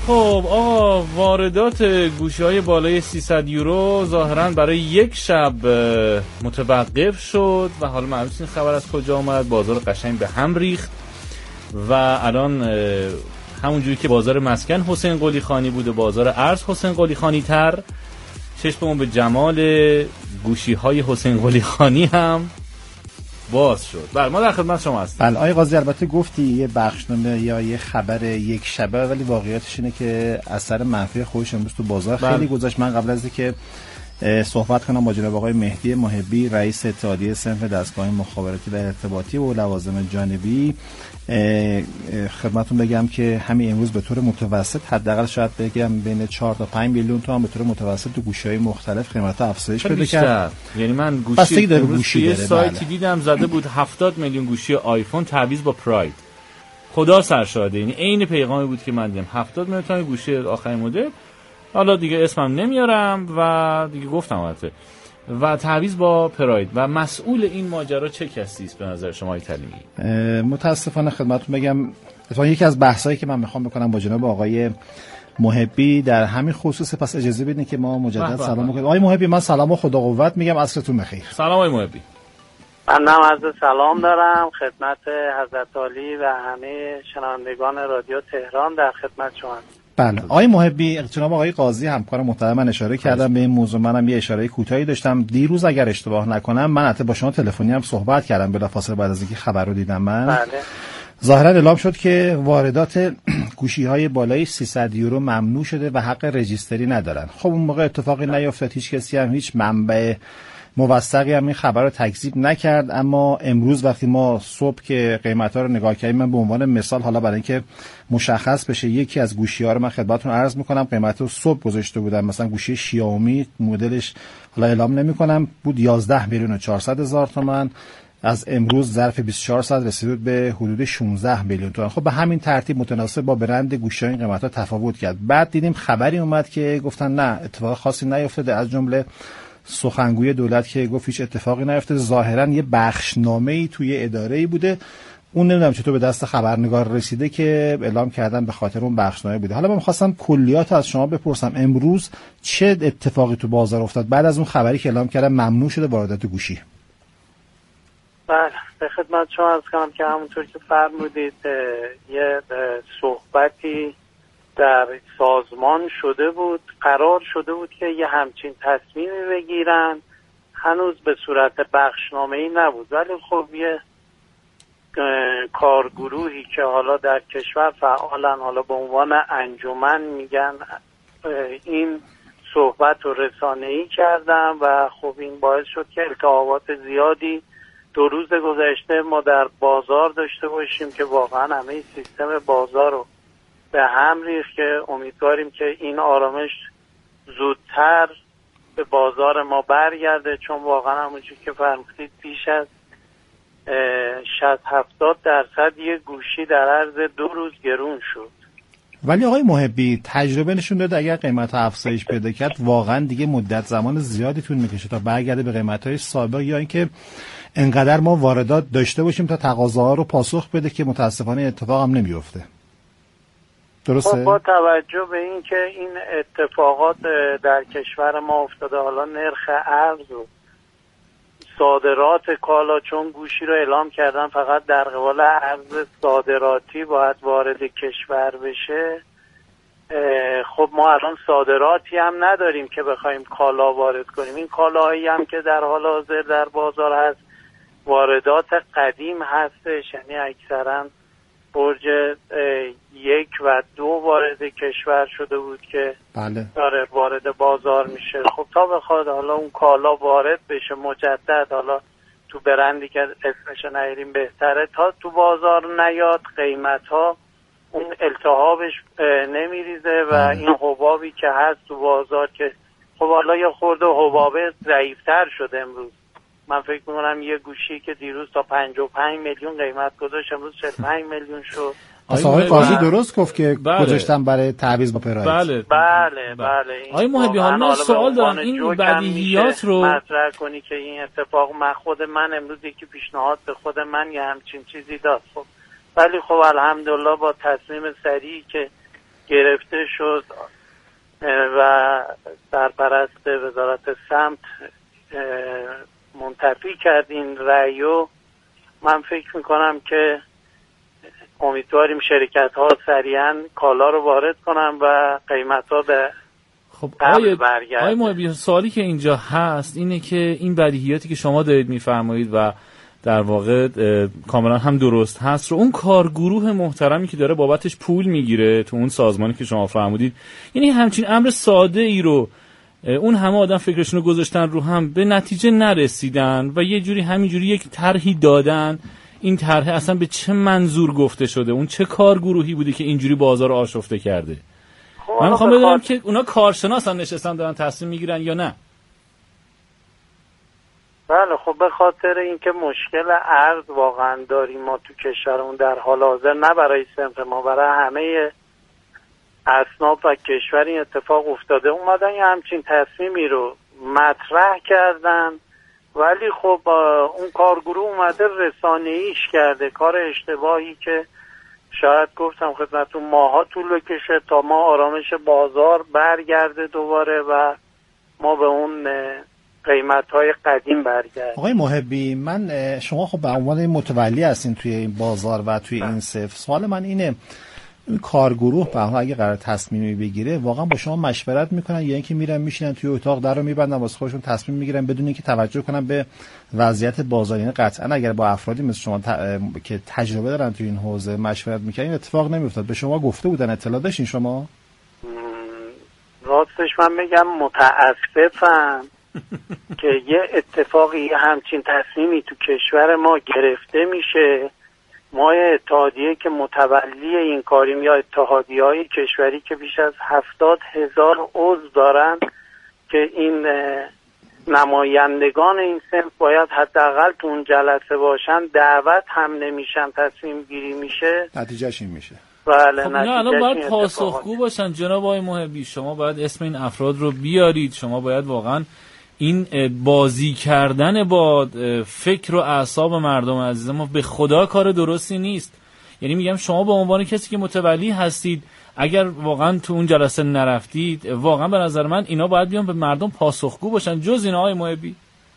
خب آقا، واردات گوشی‌های بالای 300 یورو ظاهراً برای یک شب متوقف شد و حالا معلوم نیست این خبر از کجا اومد. بازار قشنگ به هم ریخت و الان همونجوری که بازار مسکن حسین قلی خانی بوده، بازار ارز حسین قلی خانی تر. چشممون به جمال گوشی‌های حسین قلی خانی هم باز شد. بله، ما در خدمت شما هستیم. بله آقای قاضی، البته گفتی یه بخشنامه یا یه خبر یک شبه، ولی واقعیتش اینه که اثر منفی خودش امروز تو بازار خیلی گذاشت. من قبل از اینکه صحبت کنم با جناب آقای مهدی محبی، رئیس اتحادیه صنف دستگاه مخابراتی و ارتباطی و لوازم جانبی، خدمتتون بگم که همین امروز به طور متوسط حداقل شاید بگم بین 4 تا 5 میلیون تومان به طور متوسط تو گوشی‌های مختلف قیمت‌ها افزایش پیدا کرد. یعنی من گوشی یه سایتی دیدم زده بود 70 میلیون گوشی آیفون تعویض با پراید. خدا سرشاده، یعنی عین پیغامی بود که من دیدم 70 میلیون تا گوشی آخرین مدل، حالا دیگه اسمم نمیارم و دیگه گفتم البته، و تعویض با پراید. و مسئول این ماجرا چه کسی است به نظر شما کلیمی؟ متاسفانه خدمتتون بگم اتفاقا یکی از بحثایی که من میخوام بکنم با جناب آقای محبی در همین خصوص، پس اجازه بدین که ما مجدد سلام بکنیم. آقای محبی، من سلام و خدا قوت میگم، عصرتون بخیر. سلام آقای محبی. من هم عرض سلام دارم خدمت حضرت عالی و همه شنوندگان رادیو تهران، در خدمت شما. بله آقای محبی، جناب آقای قاضی همکار محترم من اشاره کردم به این موضوع. منم یه اشاره کوتاهی داشتم دیروز اگر اشتباه نکنم. من حتی با شما تلفنی هم صحبت کردم بلافاصله بعد از اینکه خبر رو دیدم. من بله. ظاهرا اعلام شد که واردات گوشی‌های بالای 300 یورو ممنوع شده و حق رجیستری ندارن. خب اون موقع اتفاقی نیفتاد، هیچ کسی هم هیچ منبع موثقی هم این خبر رو تکذیب نکرد. اما امروز وقتی ما صبح که قیمت‌ها رو نگاه کردیم، من به عنوان مثال حالا برای اینکه مشخص بشه یکی از گوشی‌ها رو من خدمتتون عرض می‌کنم، قیمت رو صبح گذاشته بودم، مثلا گوشی شیائومی مدلش حالا اعلام نمی‌کنم بود 11 میلیون و 400 هزار تومان، از امروز ظرف 24 ساعت رسید به حدود 16 میلیون تومان. خب به همین ترتیب متناسب با برند گوشی‌ها این قیمت‌ها تفاوت کرد. بعد دیدیم خبری اومد که گفتن نه اتفاق خاصی نیفتاده، از جمله سخنگوی دولت که گفت هیچ اتفاقی نیفتاده. ظاهرا یه بخشنامه‌ای توی اداره‌ای بوده، اون نمیدونم چطور به دست خبرنگار رسیده که اعلام کردن به خاطر اون بخشنامه بوده. حالا من می‌خواستم کلیات از شما بپرسم امروز چه اتفاقی تو بازار افتاد بعد از اون خبری که اعلام کردن ممنوع شده واردات گوشی؟ بله، به خدمت شما عرض کنم که همونطور که فرمودید یه صحبتی در سازمان شده بود، قرار شده بود که یه همچین تصمیمی بگیرن. هنوز به صورت بخشنامه‌ای نبود، ولی خب یه کارگروهی که حالا در کشور فعالن، حالا به عنوان انجمن میگن، این صحبت رو رسانه‌ای کردن و خب این باعث شد که التهابات زیادی 2 روز گذشته ما در بازار داشته باشیم که واقعا همه سیستم بازار رو به هم ریخت که امیدواریم که این آرامش زودتر به بازار ما برگرده، چون واقعا همونجور که فرمودید بیش از 60-70% یه گوشی در عرض 2 روز گرون شد. ولی آقای محبی تجربه نشون داده اگر قیمت افزایش پیدا کرد واقعا دیگه مدت زمان زیادی طول میکشه تا برگرده به قیمت‌های سابق، یا اینکه انقدر ما واردات داشته باشیم تا تقاضاها رو پاسخ بده که متاسفانه اتفاق هم نمیفته. درسته؟ با توجه به این که این اتفاقات در کشور ما افتاده، حالا نرخ ارز و صادرات کالا، چون گوشی رو اعلام کردن فقط در قبال ارز صادراتی باید وارد کشور بشه، خب ما الان صادراتی هم نداریم که بخوایم کالا وارد کنیم. این کالاهایی هم که در حال حاضر در بازار هست واردات قدیم هستش، یعنی اکثرا برج 1 و 2 وارد کشور شده بود که بله داره وارد بازار میشه. خب تا بخواد حالا اون کالا وارد بشه مجدد، حالا تو برندی که اسمش نیاریم بهتره، تا تو بازار نیاد قیمت ها اون التهابش نمیریزه و این حبابی که هست تو بازار که خب حالا یه خورده حبابه ضعیفتر شده امروز. من فکر میکنم یه گوشی که دیروز تا 55 میلیون قیمت گذاشت امروز 45 میلیون شد. آقای قاضی درست گفت که گذاشتن برای تعویض با پراید. بله. آقای محبی حالا من سوال دارم، این بدیهیات رو مطرح کنی که این اتفاق خود من امروز یکی پیشنهاد به خود من یه همچین چیزی داد. خب ولی خب الحمدلله با تصمیم سریعی که گرفته شد و سرپرست وزارت سمت منتفی کرد این رأیو. من فکر میکنم که امیدواریم شرکت ها سریعا کالا رو وارد کنن و قیمت ها به قبل برگرده. آقای محبی، سوالی که اینجا هست اینه که این بدیهیاتی که شما دارید میفرمایید و در واقع کاملا هم درست هست رو اون کارگروه محترمی که داره بابتش پول میگیره تو اون سازمانی که شما فرمودید، یعنی همچین امر ساده ای رو اون همه آدم فکرشون رو گذاشتن رو هم به نتیجه نرسیدن و یه جوری همینجوری یک طرحی دادن. این طرح اصلا به چه منظور گفته شده؟ اون چه کارگروهی بوده که اینجوری بازار رو آشفته کرده؟ من میخوام بدونم که اونا کارشناس هم نشستن دارن تصمیم میگیرن یا نه؟ بله، خب به خاطر اینکه مشکل ارز واقعا داریم ما تو کشورمون در حال حاضر، نه برای صنف ما، برای همه اصناف و کشور این اتفاق افتاده. اومدن یه همچین تصمیمی رو مطرح کردن، ولی خب اون کارگروه اومده رسانه‌ایش کرده، کار اشتباهی که شاید گفتم خدمتتون ماها طول بکشه تا ما آرامش بازار برگرده دوباره و ما به اون قیمت‌های قدیم برگرد. آقای محبی، شما خب به عنوان متولی هستین توی این بازار و توی این صف. سوال من اینه، این کارگروه به حال اگه قرار تصمیمی بگیره واقعا با شما مشورت میکنن یا اینکه میرن میشینن توی اتاق در رو میبندن واسه خودشون تصمیم میگیرن بدون اینکه توجه کنن به وضعیت بازار؟ یعنی قطعا اگر با افرادی مثل شما که تجربه دارن توی این حوزه مشورت میکنن این اتفاق نمیافتاد. به شما گفته بودن؟ اطلاع داشتین شما؟ راستش من میگم متاسفم که یه اتفاقی همچین تصمیمی تو کشور ما گرفته میشه. ما اتحادیه که متولی این کاریم یا اتحادیه‌های کشوری که بیش از 70,000 عضو دارن که این نمایندگان این صنف باید حداقل تو اون جلسه باشن، دعوت هم نمیشن، تصمیم گیری میشه، نتیجهش این میشه. بله، خب نه الان باید پاسخگو باشن. جناب آقای محبی، شما باید اسم این افراد رو بیارید. شما باید واقعا این بازی کردن با فکر و اعصاب مردم عزیز ما به خدا کار درستی نیست. یعنی میگم شما به عنوان کسی که متولی هستید، اگر واقعا تو اون جلسه نرفتید، واقعا به نظر من اینا باید بیان به مردم پاسخگو باشن. جز اینا آقای محبی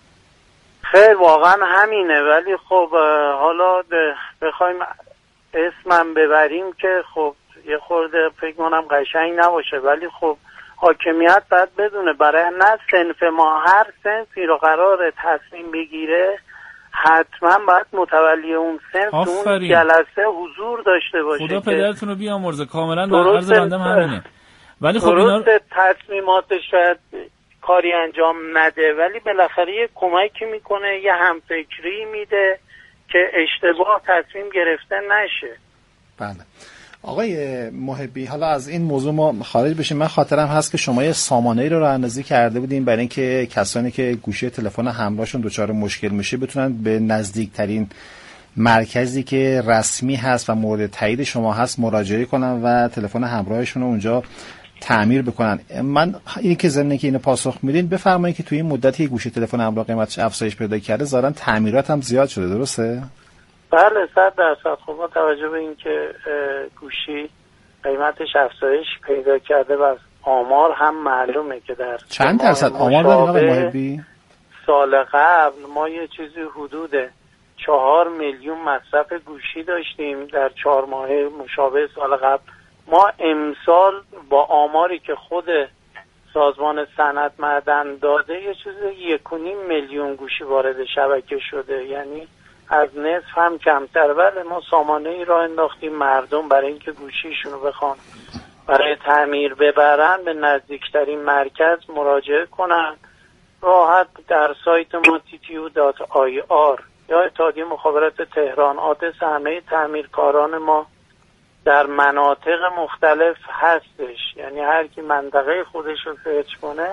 خیر واقعا همینه، ولی خب حالا بخوایم اسمم ببریم که خب یه خورده فکر کنم قشنگ نباشه، ولی خب حاکمیت باید بدونه برای نه صنف ما، هر صنفی رو قراره تصمیم بگیره حتما باید متولی اون صنف تو اون جلسه حضور داشته باشه. خدا پدرتون رو بیامرزه، کاملا بر عرض بندم همینه. ولی خب اینا تصمیماتش شاید کاری انجام نده، ولی بالاخره یه کمکی میکنه، یه همفکری میده که اشتباه تصمیم گرفته نشه. بله آقای محبی، حالا از این موضوع ما خارج بشیم. من خاطرم هست که شما یه سامانه‌ای رو راه‌اندازی کرده بودین برای اینکه کسانی که گوشی تلفن همراهشون دچار مشکل میشه بتونن به نزدیکترین مرکزی که رسمی هست و مورد تایید شما هست مراجعه کنن و تلفن همراهشون رو اونجا تعمیر بکنن. من این که ضمن که اینو پاسخ میدین بفرمایید که توی این مدتی گوشی تلفن همراه قیمتش افزایش پیدا کرده، ظاهرا تعمیرات هم زیاد شده، درسته؟ بله 100%. خب با توجه به اینکه گوشی قیمتش افزایش پیدا کرده و آمار هم معلومه که در چند درصد آمار دارین آقای محبی؟ سال قبل ما یه چیزی حدود 4 میلیون مصرف گوشی داشتیم در 4 ماه مشابه سال قبل. ما امسال با آماری که خود سازمان صنعت معدن داده یه چیزی 1.5 میلیون گوشی وارد شبکه شده، یعنی از نصف هم کمتر. ولی ما سامانه ای را انداختیم مردم برای اینکه گوشیشون رو بخوان برای تعمیر ببرن به نزدیکترین مرکز مراجعه کنن. راحت در سایت ما ttU.ir یا اتحادیه مخابرات تهران آدرس همه تعمیرکاران ما در مناطق مختلف هستش، یعنی هر کی منطقه خودش رو سرچ کنه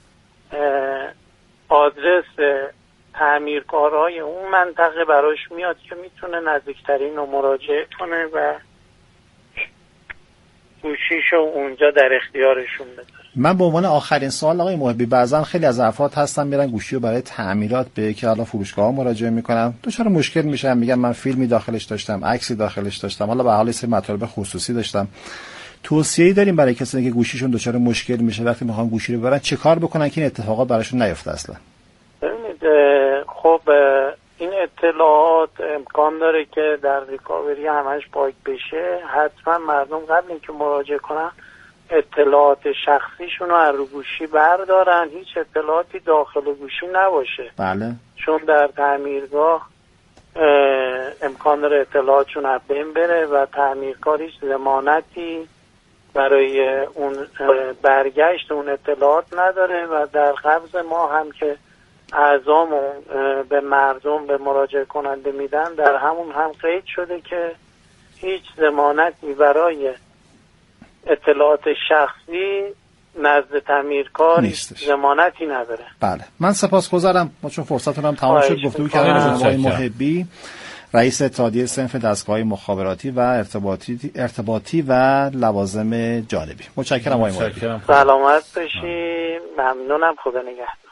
آدرس تعمیرکارهای اون منطقه براش میاد که میتونه نزدیکترین رو مراجعه کنه و گوشیشو اونجا در اختیارشون بذاره. من به عنوان آخرین سوال آقای محبی، بعضا خیلی از افراد هستن میرن گوشی رو برای تعمیرات به که حالا فروشگاه‌ها مراجعه میکنن، دچار مشکل میشن، میگن من فیلمی داخلش داشتم، عکسی داخلش داشتم، حالا به حال سری مطالب خصوصی داشتم. توصیه‌ای داریم برای کسانی که گوشیشون دچار مشکل میشه وقتی میخوان گوشی رو ببرن چه کار بکنن که این اتفاقات براشون نیفته اصلا؟ ببینید خب این اطلاعات امکان داره که در ریکاوری همش پاک بشه. حتما مردم قبل اینکه مراجعه کنن اطلاعات شخصیشون رو از رو گوشی بردارن، هیچ اطلاعاتی داخل گوشی نباشه. بله. چون در تعمیرگاه امکان داره اطلاعاتشون از بین بره و تعمیرکار هیچ ضمانتی برای اون برگشت اون اطلاعات نداره و در قبض ما هم که اعضامون به مردم به مراجعه کننده میدن در همون هم قید شده که هیچ ضمانتی برای اطلاعات شخصی نزد تعمیرکار ضمانتی نداره. بله من سپاسگزارم. ما چون فرصتون هم تمام شد گفتگو کردیم با آقای محبی رئیس اتحادیه صنف دستگاه‌های مخابراتی و ارتباطی و لوازم جانبی. متشکرم آقای محبی. سلامت باشی. ممنونم. خدا نگهدار.